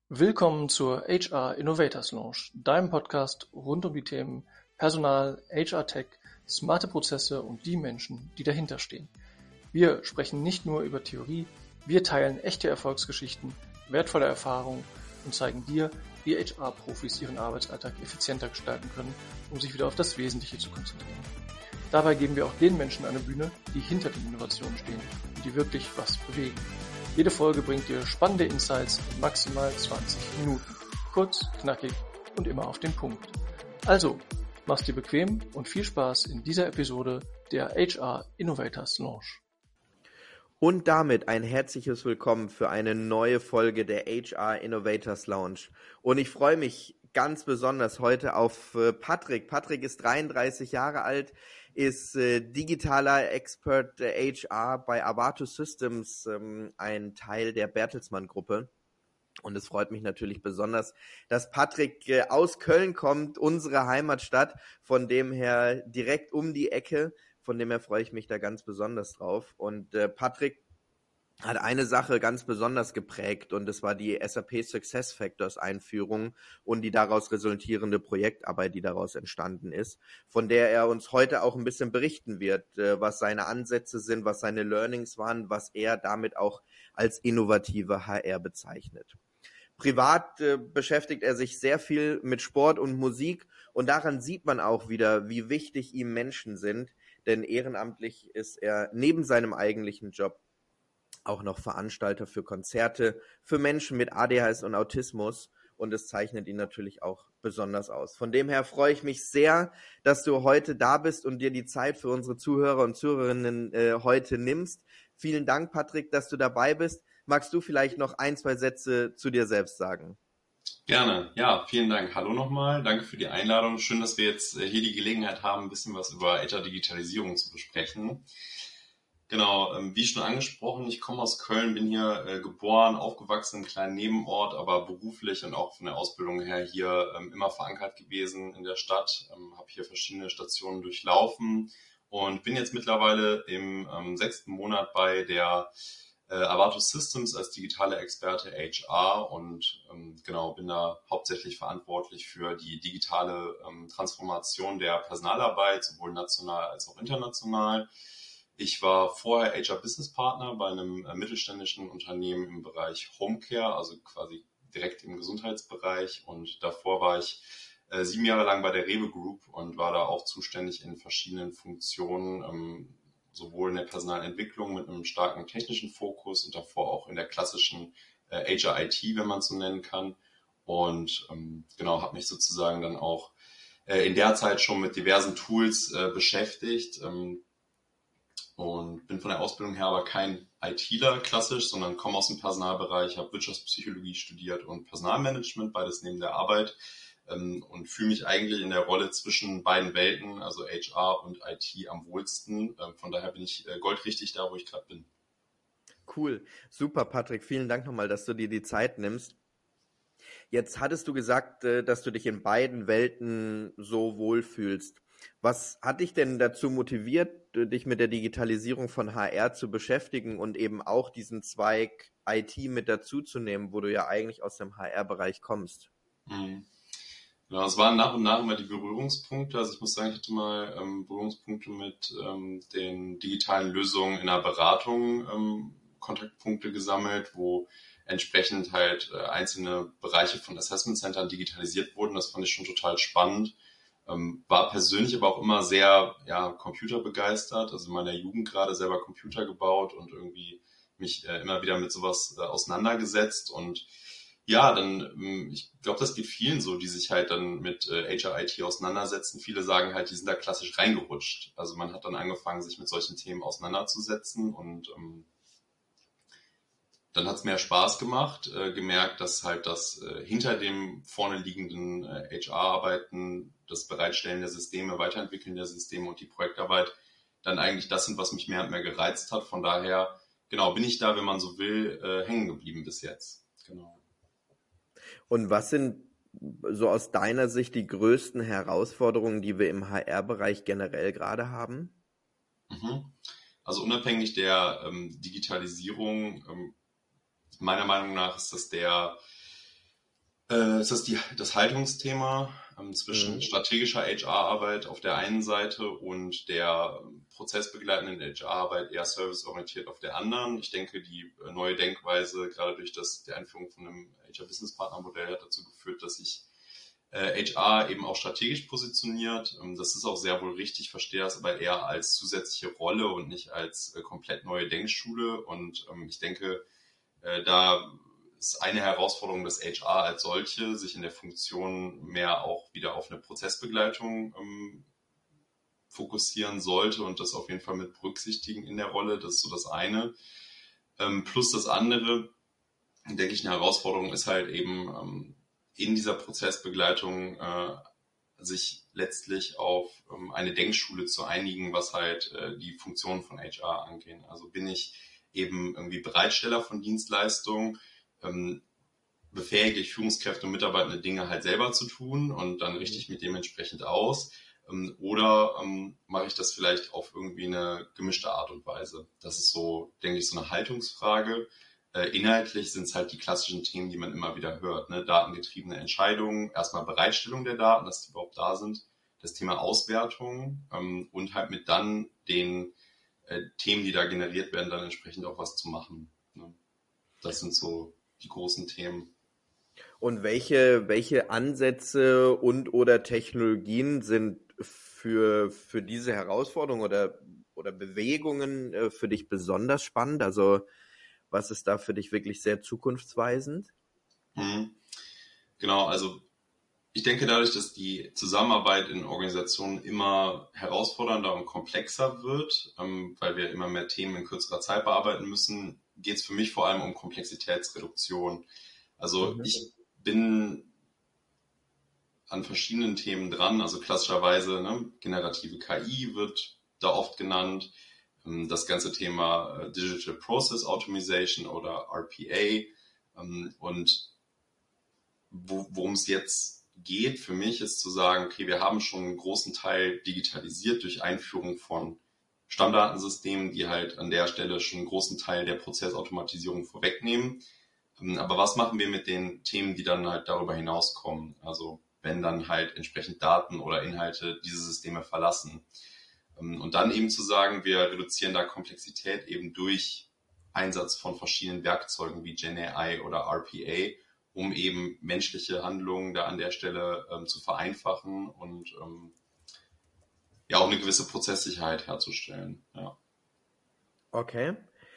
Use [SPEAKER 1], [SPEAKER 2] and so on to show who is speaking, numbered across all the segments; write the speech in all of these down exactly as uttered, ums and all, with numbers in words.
[SPEAKER 1] Willkommen zur H R Innovators Lounge, deinem Podcast rund um die Themen Personal, H R-Tech, smarte Prozesse und die Menschen, die dahinter stehen. Wir sprechen nicht nur über Theorie, wir teilen echte Erfolgsgeschichten, wertvolle Erfahrungen und zeigen dir, wie H R-Profis ihren Arbeitsalltag effizienter gestalten können, um sich wieder auf das Wesentliche zu konzentrieren. Dabei geben wir auch den Menschen eine Bühne, die hinter den Innovationen stehen und die wirklich was bewegen. Jede Folge bringt dir spannende Insights in maximal zwanzig Minuten. Kurz, knackig und immer auf den Punkt. Also, mach's dir bequem und viel Spaß in dieser Episode der H R Innovators Lounge.
[SPEAKER 2] Und damit ein herzliches Willkommen für eine neue Folge der H R Innovators Lounge. Und ich freue mich ganz besonders heute auf äh, Patrick. Patrick ist dreiunddreißig Jahre alt, ist äh, digitaler Expert äh, H R bei Avato Systems, ähm, ein Teil der Bertelsmann-Gruppe. Und es freut mich natürlich besonders, dass Patrick äh, aus Köln kommt, unsere Heimatstadt, von dem her direkt um die Ecke. Von dem her freue ich mich da ganz besonders drauf. Und äh, Patrick hat eine Sache ganz besonders geprägt und das war die S A P SuccessFactors Einführung und die daraus resultierende Projektarbeit, die daraus entstanden ist, von der er uns heute auch ein bisschen berichten wird, was seine Ansätze sind, was seine Learnings waren, was er damit auch als innovative H R bezeichnet. Privat äh, beschäftigt er sich sehr viel mit Sport und Musik und daran sieht man auch wieder, wie wichtig ihm Menschen sind, denn ehrenamtlich ist er neben seinem eigentlichen Job auch noch Veranstalter für Konzerte, für Menschen mit A D H S und Autismus und es zeichnet ihn natürlich auch besonders aus. Von dem her freue ich mich sehr, dass du heute da bist und dir die Zeit für unsere Zuhörer und Zuhörerinnen äh, heute nimmst. Vielen Dank, Patrick, dass du dabei bist. Magst du vielleicht noch ein, zwei Sätze zu dir selbst sagen?
[SPEAKER 3] Gerne. Ja, vielen Dank. Hallo nochmal. Danke für die Einladung. Schön, dass wir jetzt hier die Gelegenheit haben, ein bisschen was über H R-Digitalisierung zu besprechen. Genau, wie schon angesprochen, ich komme aus Köln, bin hier äh, geboren, aufgewachsen im kleinen Nebenort, aber beruflich und auch von der Ausbildung her hier ähm, immer verankert gewesen in der Stadt, ähm, habe hier verschiedene Stationen durchlaufen und bin jetzt mittlerweile im ähm, sechsten Monat bei der äh, Avato Systems als digitale Experte H R und ähm, genau bin da hauptsächlich verantwortlich für die digitale ähm, Transformation der Personalarbeit, sowohl national als auch international. Ich war vorher H R Business Partner bei einem äh, mittelständischen Unternehmen im Bereich Homecare, also quasi direkt im Gesundheitsbereich. Und davor war ich äh, sieben Jahre lang bei der Rewe Group und war da auch zuständig in verschiedenen Funktionen, ähm, sowohl in der Personalentwicklung mit einem starken technischen Fokus und davor auch in der klassischen äh, H R I T, wenn man es so nennen kann. Und ähm, genau, habe mich sozusagen dann auch äh, in der Zeit schon mit diversen Tools äh, beschäftigt. Ähm, Und bin von der Ausbildung her aber kein ITler klassisch, sondern komme aus dem Personalbereich, habe Wirtschaftspsychologie studiert und Personalmanagement, beides neben der Arbeit ähm, und fühle mich eigentlich in der Rolle zwischen beiden Welten, also H R und I T am wohlsten. Ähm, von daher bin ich äh, goldrichtig da, wo ich gerade bin.
[SPEAKER 2] Cool, super Patrick, vielen Dank nochmal, dass du dir die Zeit nimmst. Jetzt hattest du gesagt, dass du dich in beiden Welten so wohlfühlst. Was hat dich denn dazu motiviert, dich mit der Digitalisierung von H R zu beschäftigen und eben auch diesen Zweig I T mit dazuzunehmen, wo du ja eigentlich aus dem H R-Bereich kommst?
[SPEAKER 3] Mhm. Ja, es waren nach und nach immer die Berührungspunkte. Also ich muss sagen, ich hatte mal ähm, Berührungspunkte mit ähm, den digitalen Lösungen in der Beratung, ähm, Kontaktpunkte gesammelt, wo entsprechend halt äh, einzelne Bereiche von Assessment Centern digitalisiert wurden. Das fand ich schon total spannend. Ähm, war persönlich aber auch immer sehr ja, computerbegeistert, also in meiner Jugend gerade selber Computer gebaut und irgendwie mich äh, immer wieder mit sowas äh, auseinandergesetzt und ja, dann, ähm, ich glaube, das geht vielen so, die sich halt dann mit äh, H R I T auseinandersetzen. Viele sagen halt, die sind da klassisch reingerutscht. Also man hat dann angefangen, sich mit solchen Themen auseinanderzusetzen und ähm, dann hat es mehr Spaß gemacht, äh, gemerkt, dass halt das äh, hinter dem vorne liegenden äh, H R-Arbeiten, das Bereitstellen der Systeme, Weiterentwickeln der Systeme und die Projektarbeit dann eigentlich das sind, was mich mehr und mehr gereizt hat. Von daher, genau, bin ich da, wenn man so will, äh, hängen geblieben bis jetzt. Genau.
[SPEAKER 2] Und was sind so aus deiner Sicht die größten Herausforderungen, die wir im H R-Bereich generell gerade haben?
[SPEAKER 3] Mhm. Also unabhängig der ähm, Digitalisierung, ähm, meiner Meinung nach ist das der Äh, ist das die, das Haltungsthema ähm, zwischen
[SPEAKER 2] Mhm.
[SPEAKER 3] strategischer H R-Arbeit auf der einen Seite und der ähm, prozessbegleitenden H R-Arbeit eher serviceorientiert auf der anderen. Ich denke, die äh, neue Denkweise, gerade durch das, die Einführung von einem H R-Business-Partner-Modell, hat dazu geführt, dass sich äh, H R eben auch strategisch positioniert. Ähm, das ist auch sehr wohl richtig, verstehe das aber eher als zusätzliche Rolle und nicht als äh, komplett neue Denkschule. Und ähm, ich denke, äh, da ist eine Herausforderung des H R als solche, sich in der Funktion mehr auch wieder auf eine Prozessbegleitung ähm, fokussieren sollte und das auf jeden Fall mit berücksichtigen in der Rolle. Das ist so das eine. Ähm, plus das andere, denke ich, eine Herausforderung ist halt eben ähm, in dieser Prozessbegleitung äh, sich letztlich auf ähm, eine Denkschule zu einigen, was halt äh, die Funktionen von H R angehen. Also bin ich eben irgendwie Bereitsteller von Dienstleistungen, ähm, befähige ich Führungskräfte und Mitarbeitende Dinge halt selber zu tun und dann richte ich mich dementsprechend aus. Ähm, oder ähm, mache ich das vielleicht auf irgendwie eine gemischte Art und Weise? Das ist so, denke ich, so eine Haltungsfrage. Äh, inhaltlich sind es halt die klassischen Themen, die man immer wieder hört. Ne? Datengetriebene Entscheidungen, erstmal Bereitstellung der Daten, dass die überhaupt da sind. Das Thema Auswertung ähm, und halt mit dann den äh, Themen, die da generiert werden, dann entsprechend auch was zu machen. Ne? Das sind so die großen Themen.
[SPEAKER 2] Und welche, welche Ansätze und oder Technologien sind für, für diese Herausforderung oder, oder Bewegungen äh, für dich besonders spannend? Also was ist da für dich wirklich sehr zukunftsweisend?
[SPEAKER 3] Mhm. Genau, also ich denke dadurch, dass die Zusammenarbeit in Organisationen immer herausfordernder und komplexer wird, ähm, weil wir immer mehr Themen in kürzerer Zeit bearbeiten müssen, geht es für mich vor allem um Komplexitätsreduktion. Also
[SPEAKER 2] Mhm.
[SPEAKER 3] ich bin an verschiedenen Themen dran, also klassischerweise ne, generative K I wird da oft genannt, ähm, das ganze Thema äh, Digital Process Automation oder R P A ähm, und wo, worum es jetzt geht für mich, ist zu sagen, okay, wir haben schon einen großen Teil digitalisiert durch Einführung von Stammdatensystemen, die halt an der Stelle schon einen großen Teil der Prozessautomatisierung vorwegnehmen. Aber was machen wir mit den Themen, die dann halt darüber hinauskommen? Also wenn dann halt entsprechend Daten oder Inhalte diese Systeme verlassen. Und dann eben zu sagen, wir reduzieren da Komplexität eben durch Einsatz von verschiedenen Werkzeugen wie Gen A I oder R P A, um eben menschliche Handlungen da an der Stelle ähm, zu vereinfachen und ähm, ja auch eine gewisse Prozesssicherheit herzustellen. Ja.
[SPEAKER 2] Okay.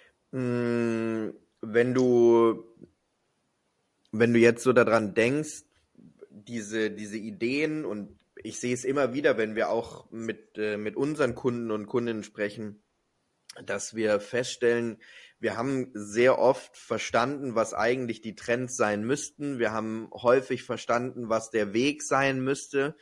[SPEAKER 2] Mm, Wenn du, wenn du jetzt so daran denkst, diese, diese Ideen, und ich sehe es immer wieder, wenn wir auch mit, äh, mit unseren Kunden und Kundinnen sprechen, dass wir feststellen, wir haben sehr oft verstanden, was eigentlich die Trends sein müssten. Wir haben häufig verstanden, was der Weg sein müsste.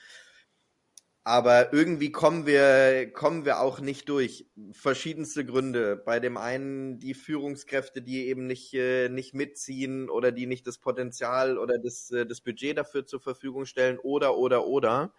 [SPEAKER 2] Aber irgendwie kommen wir, kommen wir auch nicht durch. Verschiedenste Gründe. Bei dem einen die Führungskräfte, die eben nicht, äh, nicht mitziehen oder die nicht das Potenzial oder das, äh, das Budget dafür zur Verfügung stellen oder, oder, oder.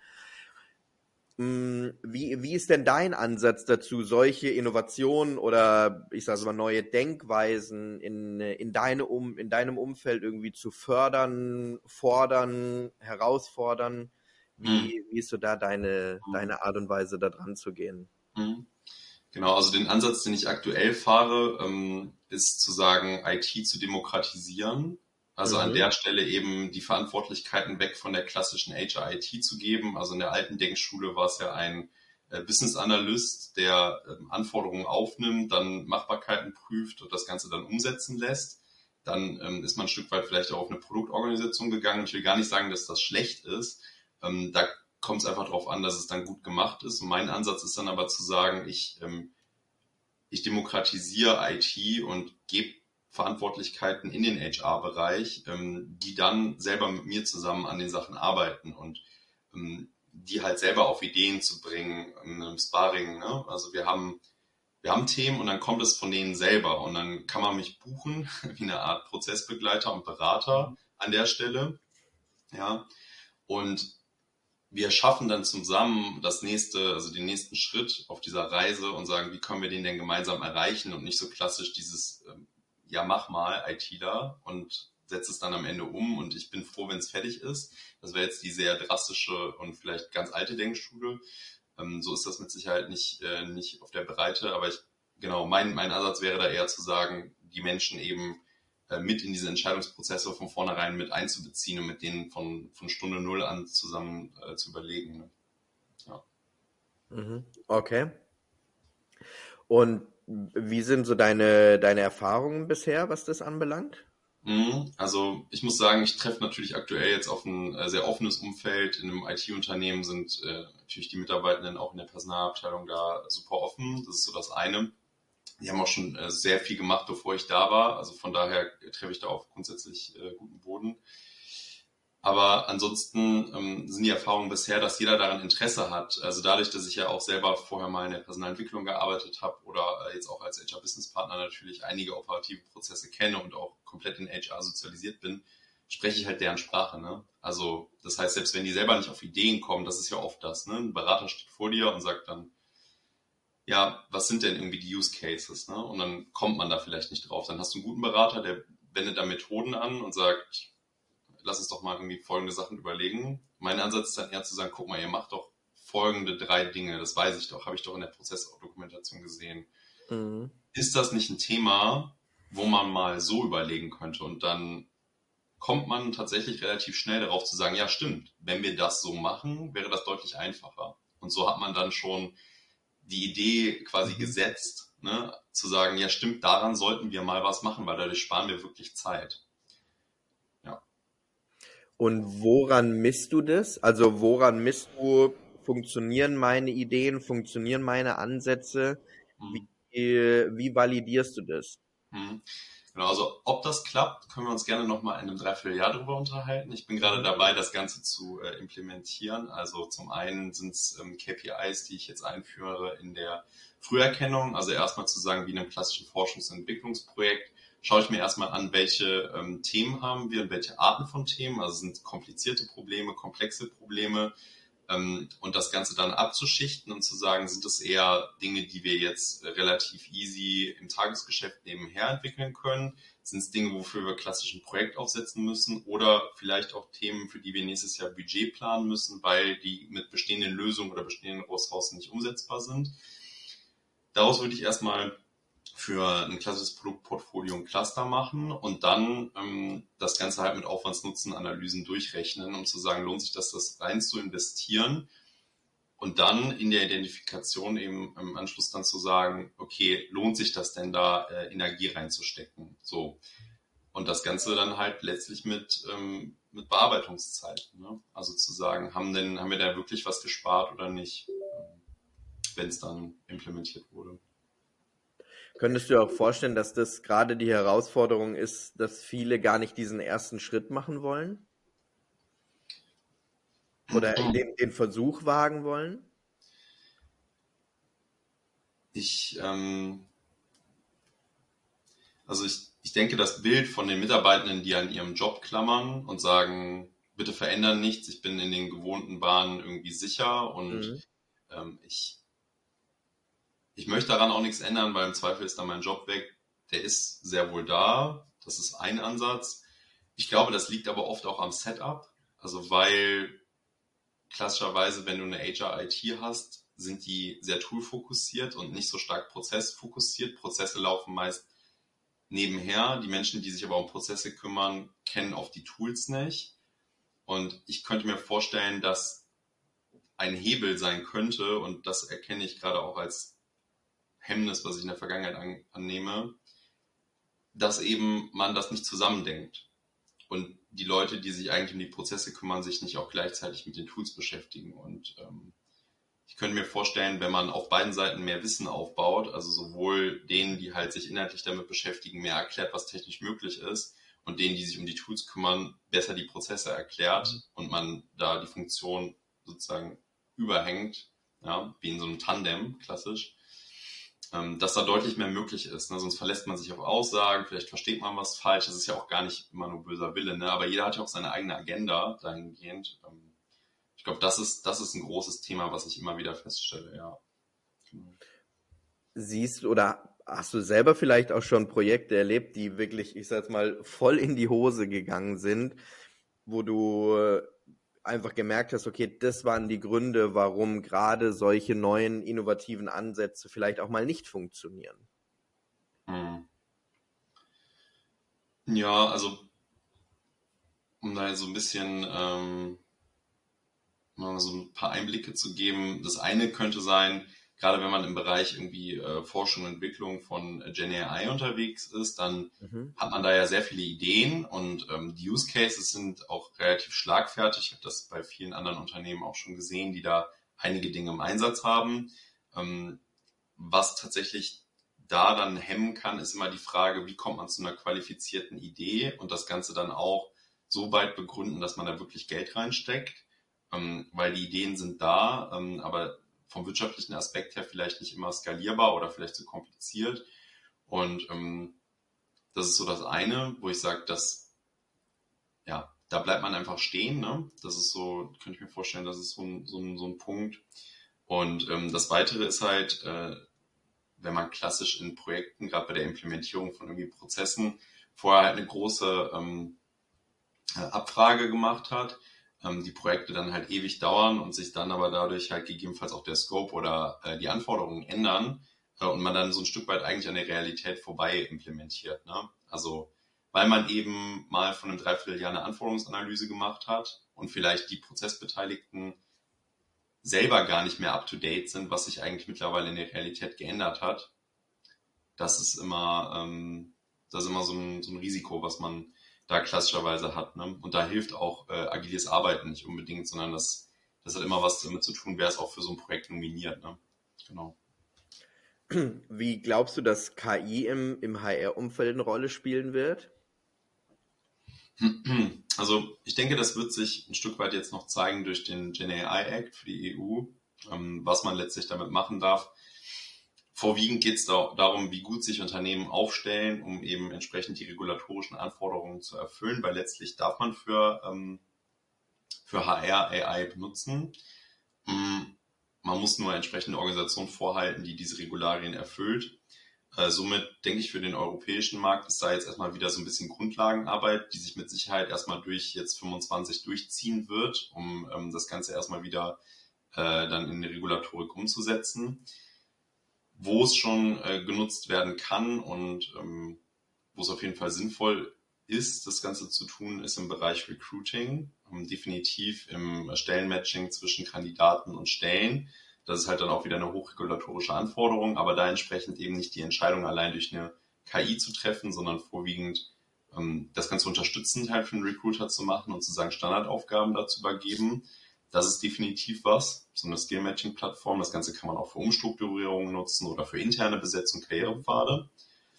[SPEAKER 2] Mm, Wie, wie ist denn dein Ansatz dazu, solche Innovationen oder ich sage mal neue Denkweisen in, in, deine um, in deinem Umfeld irgendwie zu fördern, fordern, herausfordern?
[SPEAKER 3] Mhm.
[SPEAKER 2] Wie, wie ist so da deine, deine Art und Weise, da dran zu gehen?
[SPEAKER 3] Mhm. Genau, also den Ansatz, den ich aktuell fahre, ähm, ist zu sagen, I T zu demokratisieren. Also an
[SPEAKER 2] Mhm.
[SPEAKER 3] der Stelle eben die Verantwortlichkeiten weg von der klassischen H R I T zu geben. Also in der alten Denkschule war es ja ein äh, Business Analyst, der ähm, Anforderungen aufnimmt, dann Machbarkeiten prüft und das Ganze dann umsetzen lässt. Dann ähm, ist man ein Stück weit vielleicht auch auf eine Produktorganisation gegangen. Ich will gar nicht sagen, dass das schlecht ist. Ähm, da kommt es einfach darauf an, dass es dann gut gemacht ist. Und mein Ansatz ist dann aber zu sagen, ich, ähm, ich demokratisiere I T und gebe Verantwortlichkeiten in den H R-Bereich, ähm, die dann selber mit mir zusammen an den Sachen arbeiten und ähm, die halt selber auf Ideen zu bringen, in einem Sparring. Ne? Also wir haben, wir haben Themen und dann kommt es von denen selber und dann kann man mich buchen wie eine Art Prozessbegleiter und Berater an der Stelle. Ja, und wir schaffen dann zusammen das nächste, also den nächsten Schritt auf dieser Reise und sagen, wie können wir den denn gemeinsam erreichen und nicht so klassisch dieses, ähm, ja mach mal, ITler und setze es dann am Ende um und ich bin froh, wenn es fertig ist. Das wäre jetzt die sehr drastische und vielleicht ganz alte Denkschule. Ähm, so ist das mit Sicherheit nicht, äh, nicht auf der Breite, aber ich, genau, mein, mein Ansatz wäre da eher zu sagen, die Menschen eben äh, mit in diese Entscheidungsprozesse von vornherein mit einzubeziehen und mit denen von, von Stunde Null an zusammen äh, zu überlegen. Ne? Ja.
[SPEAKER 2] Mhm. Okay. Und wie sind so deine, deine Erfahrungen bisher, was das anbelangt?
[SPEAKER 3] Also ich muss sagen, ich treffe natürlich aktuell jetzt auf ein äh, sehr offenes Umfeld. In einem I T-Unternehmen sind äh, natürlich die Mitarbeitenden auch in der Personalabteilung da super offen. Das ist so das eine. Die haben auch schon äh, sehr viel gemacht, bevor ich da war. Also von daher treffe ich da auf grundsätzlich äh, guten Boden. Aber ansonsten ähm, sind die Erfahrungen bisher, dass jeder daran Interesse hat. Also dadurch, dass ich ja auch selber vorher mal in der Personalentwicklung gearbeitet habe oder äh, jetzt auch als H R-Business-Partner natürlich einige operative Prozesse kenne und auch komplett in H R sozialisiert bin, spreche ich halt deren Sprache. Ne? Also das heißt, selbst wenn die selber nicht auf Ideen kommen, das ist ja oft das. Ne? Ein Berater steht vor dir und sagt dann, ja, was sind denn irgendwie die Use Cases? Ne? Und dann kommt man da vielleicht nicht drauf. Dann hast du einen guten Berater, der wendet da Methoden an und sagt, lass uns doch mal irgendwie folgende Sachen überlegen. Mein Ansatz ist dann eher zu sagen, guck mal, ihr macht doch folgende drei Dinge, das weiß ich doch, habe ich doch in der Prozessdokumentation gesehen. Mhm. Ist das nicht ein Thema, wo man mal so überlegen könnte? Und dann kommt man tatsächlich relativ schnell darauf zu sagen, ja stimmt, wenn wir das so machen, wäre das deutlich einfacher. Und so hat man dann schon die Idee quasi mhm. gesetzt, ne, zu sagen, ja stimmt, daran sollten wir mal was machen, weil dadurch sparen wir wirklich Zeit.
[SPEAKER 2] Und woran misst du das? Also woran misst du, funktionieren meine Ideen, funktionieren meine Ansätze? Wie, wie validierst du das?
[SPEAKER 3] Mhm. Genau, also ob das klappt, können wir uns gerne nochmal in einem Dreivierteljahr drüber unterhalten. Ich bin gerade dabei, das Ganze zu äh, implementieren. Also zum einen sind es ähm, K P Is, die ich jetzt einführe in der Früherkennung. Also erstmal zu sagen, wie in einem klassischen Forschungs- und Entwicklungsprojekt, schaue ich mir erstmal an, welche ähm, Themen haben wir und welche Arten von Themen. Also sind komplizierte Probleme, komplexe Probleme. Ähm, und das Ganze dann abzuschichten und zu sagen, sind es eher Dinge, die wir jetzt relativ easy im Tagesgeschäft nebenher entwickeln können? Sind es Dinge, wofür wir klassisch ein Projekt aufsetzen müssen? Oder vielleicht auch Themen, für die wir nächstes Jahr Budget planen müssen, weil die mit bestehenden Lösungen oder bestehenden Ressourcen nicht umsetzbar sind? Daraus würde ich erstmal für ein klassisches Produktportfolio ein Cluster machen und dann ähm, das Ganze halt mit Aufwands-Nutzen-Analysen durchrechnen, um zu sagen, lohnt sich das, das rein zu investieren und dann in der Identifikation eben im Anschluss dann zu sagen, okay, lohnt sich das denn da äh, Energie reinzustecken? So. Und das Ganze dann halt letztlich mit, ähm, mit Bearbeitungszeiten. Ne? Also zu sagen, haben, denn, haben wir da wirklich was gespart oder nicht, wenn es dann implementiert wurde.
[SPEAKER 2] Könntest du dir auch vorstellen, dass das gerade die Herausforderung ist, dass viele gar nicht diesen ersten Schritt machen wollen? Oder den, den Versuch wagen wollen?
[SPEAKER 3] Ich, ähm, also ich, ich denke, das Bild von den Mitarbeitenden, die an ihrem Job klammern und sagen, bitte verändern nichts, ich bin in den gewohnten Bahnen irgendwie sicher und mhm. ähm, ich Ich möchte daran auch nichts ändern, weil im Zweifel ist dann mein Job weg. Der ist sehr wohl da. Das ist ein Ansatz. Ich glaube, das liegt aber oft auch am Setup. Also weil klassischerweise, wenn du eine H R I T hast, sind die sehr toolfokussiert und nicht so stark prozessfokussiert. Prozesse laufen meist nebenher. Die Menschen, die sich aber um Prozesse kümmern, kennen oft die Tools nicht. Und ich könnte mir vorstellen, dass ein Hebel sein könnte, und das erkenne ich gerade auch als Hemmnis, was ich in der Vergangenheit an, annehme, dass eben man das nicht zusammendenkt und die Leute, die sich eigentlich um die Prozesse kümmern, sich nicht auch gleichzeitig mit den Tools beschäftigen. Und ähm, ich könnte mir vorstellen, wenn man auf beiden Seiten mehr Wissen aufbaut, also sowohl denen, die halt sich inhaltlich damit beschäftigen, mehr erklärt, was technisch möglich ist, und denen, die sich um die Tools kümmern, besser die Prozesse erklärt und man da die Funktion sozusagen überhängt, ja, wie in so einem Tandem, klassisch, dass da deutlich mehr möglich ist. Ne? Sonst verlässt man sich auf Aussagen, vielleicht versteht man was falsch. Das ist ja auch gar nicht immer nur böser Wille, ne? Aber jeder hat ja auch seine eigene Agenda dahingehend. Ich glaube, das ist, das ist ein großes Thema, was ich immer wieder feststelle, ja.
[SPEAKER 2] Siehst oder Hast du selber vielleicht auch schon Projekte erlebt, die wirklich, ich sag mal, voll in die Hose gegangen sind, wo du einfach gemerkt hast, okay, das waren die Gründe, warum gerade solche neuen innovativen Ansätze vielleicht auch mal nicht funktionieren?
[SPEAKER 3] Hm. Ja, also um da so ein bisschen ähm, mal so ein paar Einblicke zu geben. Das eine könnte sein, gerade wenn man im Bereich irgendwie äh, Forschung und Entwicklung von Gen A I unterwegs ist, dann
[SPEAKER 2] Mhm.
[SPEAKER 3] hat man da ja sehr viele Ideen und ähm, die Use Cases sind auch relativ schlagfertig. Ich habe das bei vielen anderen Unternehmen auch schon gesehen, die da einige Dinge im Einsatz haben. Ähm, was tatsächlich da dann hemmen kann, ist immer die Frage, wie kommt man zu einer qualifizierten Idee und das Ganze dann auch so weit begründen, dass man da wirklich Geld reinsteckt, ähm, weil die Ideen sind da, ähm, aber vom wirtschaftlichen Aspekt her vielleicht nicht immer skalierbar oder vielleicht zu kompliziert. Und ähm, das ist so das eine, wo ich sage, dass ja, da bleibt man einfach stehen. Ne? Das ist so, könnte ich mir vorstellen, das ist so ein, so ein, so ein Punkt. Und ähm, das Weitere ist halt, äh, wenn man klassisch in Projekten, gerade bei der Implementierung von irgendwie Prozessen, vorher halt eine große ähm, Abfrage gemacht hat, ähm, die Projekte dann halt ewig dauern und sich dann aber dadurch halt gegebenenfalls auch der Scope oder äh, die Anforderungen ändern äh, und man dann so ein Stück weit eigentlich an der Realität vorbei implementiert. Ne? Also weil man eben mal von einem Dreivierteljahr eine Anforderungsanalyse gemacht hat und vielleicht die Prozessbeteiligten selber gar nicht mehr up-to-date sind, was sich eigentlich mittlerweile in der Realität geändert hat. Das ist immer, ähm, das ist immer so ein, so ein Risiko, was man da klassischerweise hat. Ne? Und da hilft auch äh, agiles Arbeiten nicht unbedingt, sondern das, das hat immer was damit zu tun, wer es auch für so ein Projekt nominiert. Ne? Genau.
[SPEAKER 2] Wie glaubst du, dass K I im, im H R-Umfeld eine Rolle spielen wird?
[SPEAKER 3] Also ich denke, das wird sich ein Stück weit jetzt noch zeigen durch den Gen A I Act für die E U, ähm, was man letztlich damit machen darf. Vorwiegend geht es da, darum, wie gut sich Unternehmen aufstellen, um eben entsprechend die regulatorischen Anforderungen zu erfüllen, weil letztlich darf man für, ähm, für H R A I benutzen. Mm, Man muss nur entsprechende Organisationen vorhalten, die diese Regularien erfüllt. Äh, somit denke ich, für den europäischen Markt ist da jetzt erstmal wieder so ein bisschen Grundlagenarbeit, die sich mit Sicherheit erstmal durch jetzt fünfundzwanzig durchziehen wird, um ähm, das Ganze erstmal wieder äh, dann in die Regulatorik umzusetzen. Wo es schon äh, genutzt werden kann und ähm, wo es auf jeden Fall sinnvoll ist, das Ganze zu tun, ist im Bereich Recruiting, ähm, definitiv im Stellenmatching zwischen Kandidaten und Stellen. Das ist halt dann auch wieder eine hochregulatorische Anforderung, aber da entsprechend eben nicht die Entscheidung allein durch eine K I zu treffen, sondern vorwiegend ähm, das Ganze unterstützend halt für einen Recruiter zu machen und sozusagen Standardaufgaben dazu übergeben. Das ist definitiv was, so eine Skill-Matching-Plattform. Das Ganze kann man auch für Umstrukturierungen nutzen oder für interne Besetzung, Karrierepfade.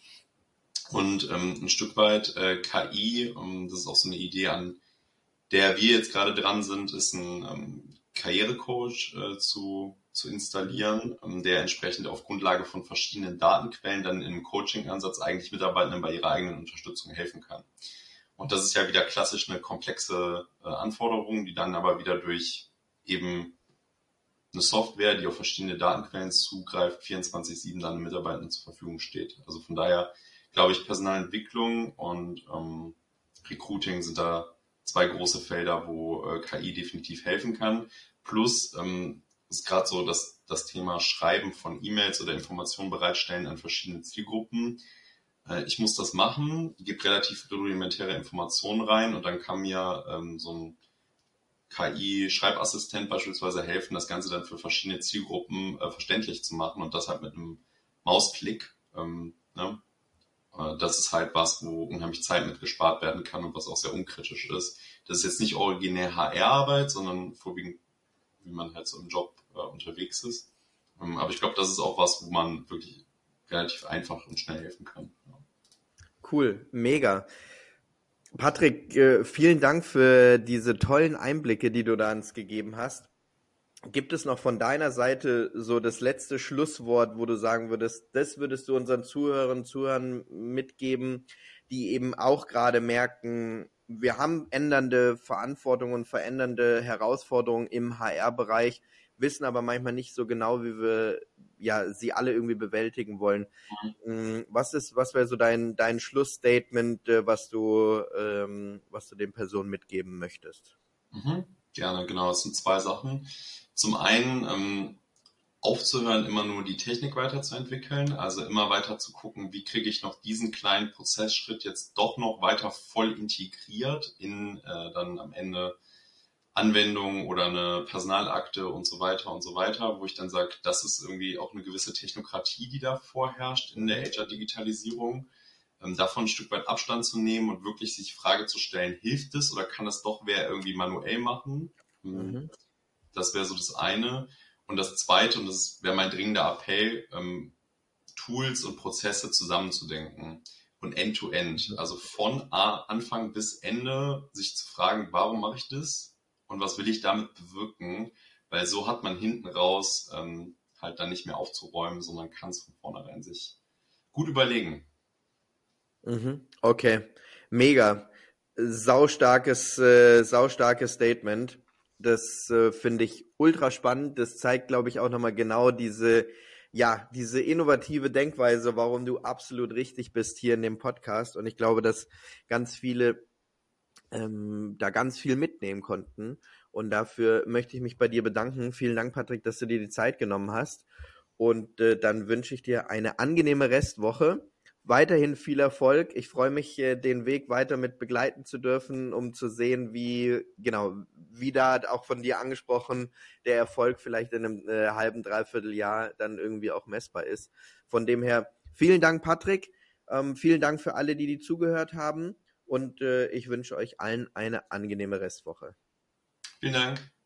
[SPEAKER 3] Und ähm, ein Stück weit äh, K I, ähm, das ist auch so eine Idee, an der wir jetzt gerade dran sind, ist ein ähm, Karrierecoach äh, zu, zu installieren, ähm, der entsprechend auf Grundlage von verschiedenen Datenquellen dann im Coaching-Ansatz eigentlich Mitarbeitenden bei ihrer eigenen Unterstützung helfen kann. Und das ist ja wieder klassisch eine komplexe äh, Anforderung, die dann aber wieder durch eben eine Software, die auf verschiedene Datenquellen zugreift, vierundzwanzig sieben dann den Mitarbeitern zur Verfügung steht. Also von daher glaube ich, Personalentwicklung und ähm, Recruiting sind da zwei große Felder, wo äh, K I definitiv helfen kann. Plus ähm, ist gerade so dass das Thema Schreiben von E-Mails oder Informationen bereitstellen an verschiedene Zielgruppen. Äh, ich muss das machen, gebe relativ rudimentäre Informationen rein und dann kann mir ähm, so ein K I-Schreibassistent beispielsweise helfen, das Ganze dann für verschiedene Zielgruppen äh, verständlich zu machen und das halt mit einem Mausklick. Ähm, ne? äh, das ist halt was, wo unheimlich Zeit mit gespart werden kann und was auch sehr unkritisch ist. Das ist jetzt nicht originär H R-Arbeit, sondern vorwiegend, wie man halt so im Job äh, unterwegs ist. Ähm, aber ich glaube, das ist auch was, wo man wirklich relativ einfach und schnell helfen kann. Ja.
[SPEAKER 2] Cool, mega. Patrick, äh, vielen Dank für diese tollen Einblicke, die du da uns gegeben hast. Gibt es noch von deiner Seite so das letzte Schlusswort, wo du sagen würdest, das würdest du unseren Zuhörern, Zuhörern mitgeben, die eben auch gerade merken, wir haben ändernde Verantwortungen, verändernde Herausforderungen im H R-Bereich. wissen aber manchmal nicht so genau, wie wir ja sie alle irgendwie bewältigen wollen. Mhm. Was ist, was wäre so dein dein Schlussstatement, äh, was du ähm, was du den Personen mitgeben möchtest?
[SPEAKER 3] Mhm. Gerne, genau. Es sind zwei Sachen. Zum einen ähm, aufzuhören, immer nur die Technik weiterzuentwickeln, also immer weiter zu gucken, wie kriege ich noch diesen kleinen Prozessschritt jetzt doch noch weiter voll integriert in äh, dann am Ende Anwendung oder eine Personalakte und so weiter und so weiter, wo ich dann sage, das ist irgendwie auch eine gewisse Technokratie, die da vorherrscht in der H R-Digitalisierung, ähm, davon ein Stück weit Abstand zu nehmen und wirklich sich die Frage zu stellen, hilft es oder kann das doch wer irgendwie manuell machen?
[SPEAKER 2] Mhm.
[SPEAKER 3] Das wäre so das eine. Und das zweite, und das wäre mein dringender Appell, ähm, Tools und Prozesse zusammenzudenken und end-to-end, also von A, Anfang bis Ende, sich zu fragen, warum mache ich das und was will ich damit bewirken, weil so hat man hinten raus ähm, halt dann nicht mehr aufzuräumen, sondern kann es von vornherein sich gut überlegen.
[SPEAKER 2] Mhm. Okay, mega. Saustarkes, äh, saustarkes Statement. Das äh, finde ich ultra spannend. Das zeigt, glaube ich, auch nochmal genau diese, ja, diese innovative Denkweise, warum du absolut richtig bist hier in dem Podcast. Und ich glaube, dass ganz viele ähm, da ganz viel mitnehmen konnten. Und dafür möchte ich mich bei dir bedanken. Vielen Dank, Patrick, dass du dir die Zeit genommen hast. Und äh, dann wünsche ich dir eine angenehme Restwoche. Weiterhin viel Erfolg. Ich freue mich, äh, den Weg weiter mit begleiten zu dürfen, um zu sehen, wie, genau, wie da auch von dir angesprochen, der Erfolg vielleicht in einem äh, halben, dreiviertel Jahr dann irgendwie auch messbar ist. Von dem her, vielen Dank, Patrick. Ähm, vielen Dank für alle, die die zugehört haben. Und äh, ich wünsche euch allen eine angenehme Restwoche.
[SPEAKER 3] Vielen Dank.